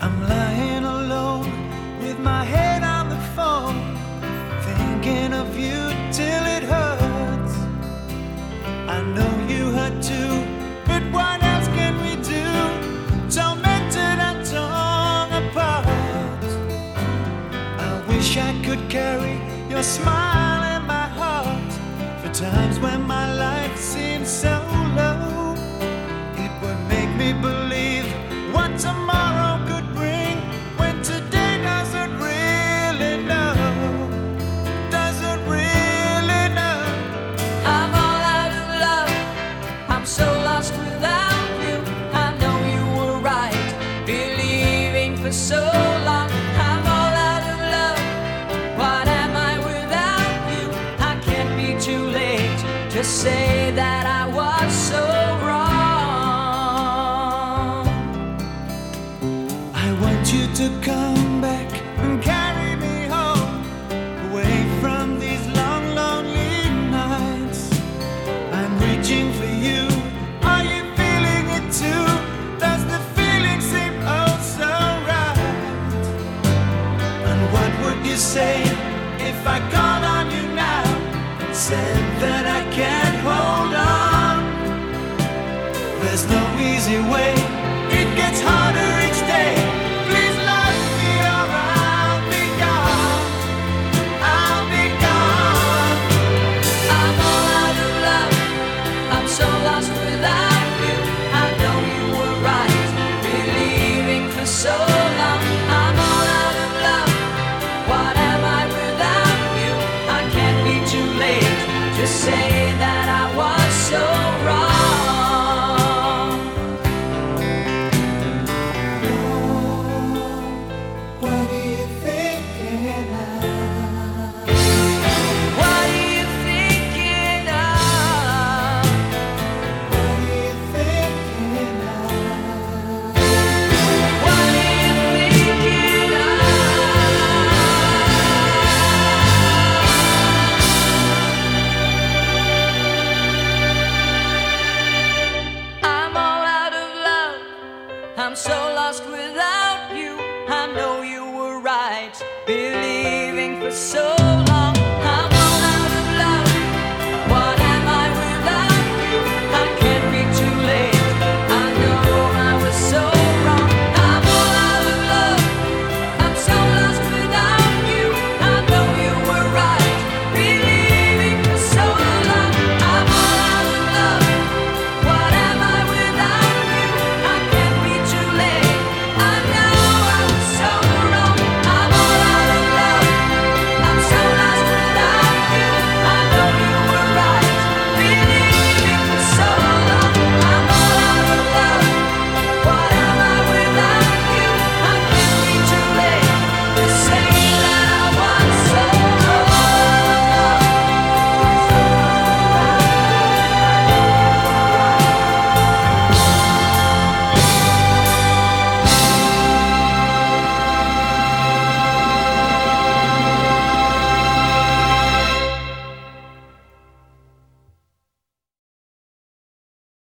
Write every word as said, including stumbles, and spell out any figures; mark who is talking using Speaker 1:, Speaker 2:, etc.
Speaker 1: I'm lying alone with my head on the phone, thinking of you till it hurts. I know you hurt too, but what else can we do? Tormented and torn apart. I wish I could carry your smile in my heart for times when my life seems so low. It would make me believe what tomorrow could bring, when today doesn't really know, doesn't really know.
Speaker 2: I'm all out of love, I'm so lost without you. I know you were right, believing for so long. I'm all out of love, what am I without you? I can't be too late to say that I was so wrong.
Speaker 1: I want you to come back and carry me home, away from these long, lonely nights. I'm reaching for you. Are you feeling it too? Does the feeling seem oh so right? And what would you say if I called on you now and said that I can't hold on? There's no easy way